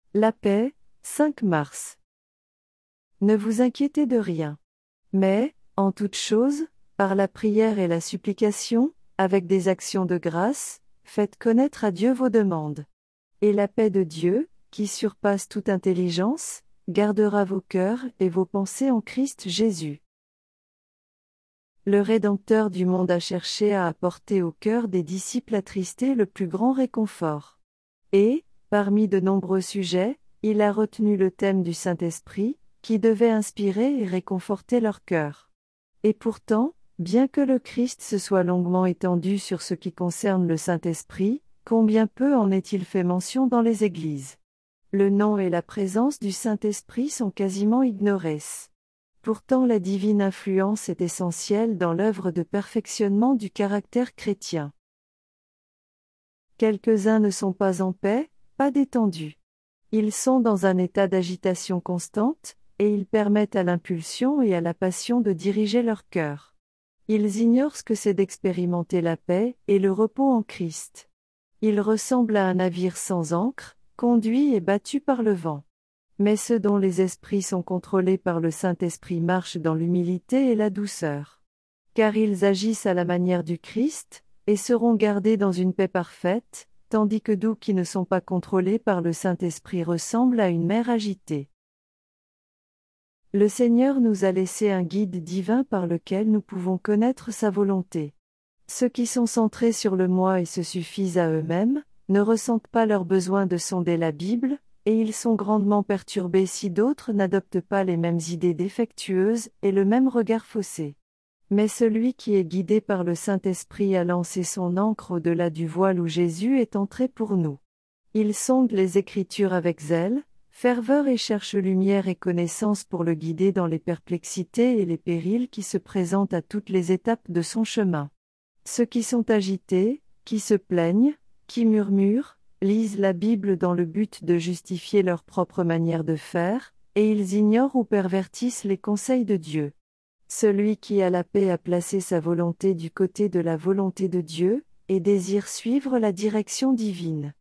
La paix, 5 mars. Ne vous inquiétez de rien. Mais, en toute chose, par la prière et la supplication, avec des actions de grâce, faites connaître à Dieu vos demandes. Et la paix de Dieu, qui surpasse toute intelligence, gardera vos cœurs et vos pensées en Christ Jésus. Le Rédempteur du monde a cherché à apporter au cœur des disciples attristés le plus grand réconfort. Et, parmi de nombreux sujets, il a retenu le thème du Saint-Esprit, qui devait inspirer et réconforter leur cœur. Et pourtant, bien que le Christ se soit longuement étendu sur ce qui concerne le Saint-Esprit, combien peu en est-il fait mention dans les églises. Le nom et la présence du Saint-Esprit sont quasiment ignorés. Pourtant la divine influence est essentielle dans l'œuvre de perfectionnement du caractère chrétien. Quelques-uns ne sont pas en paix, pas détendus. Ils sont dans un état d'agitation constante, et ils permettent à l'impulsion et à la passion de diriger leur cœur. Ils ignorent ce que c'est d'expérimenter la paix et le repos en Christ. Ils ressemblent à un navire sans ancre, conduit et battu par le vent. Mais ceux dont les esprits sont contrôlés par le Saint-Esprit marchent dans l'humilité et la douceur. Car ils agissent à la manière du Christ, et seront gardés dans une paix parfaite, tandis que ceux qui ne sont pas contrôlés par le Saint-Esprit ressemblent à une mer agitée. Le Seigneur nous a laissé un guide divin par lequel nous pouvons connaître sa volonté. Ceux qui sont centrés sur le moi et se suffisent à eux-mêmes, ne ressentent pas leur besoin de sonder la Bible, et ils sont grandement perturbés si d'autres n'adoptent pas les mêmes idées défectueuses et le même regard faussé. Mais celui qui est guidé par le Saint-Esprit a lancé son ancre au-delà du voile où Jésus est entré pour nous. Il sonde les Écritures avec zèle, ferveur et cherche lumière et connaissance pour le guider dans les perplexités et les périls qui se présentent à toutes les étapes de son chemin. Ceux qui sont agités, qui se plaignent, qui murmurent, lisent la Bible dans le but de justifier leur propre manière de faire, et ils ignorent ou pervertissent les conseils de Dieu. Celui qui a la paix a placé sa volonté du côté de la volonté de Dieu, et désire suivre la direction divine.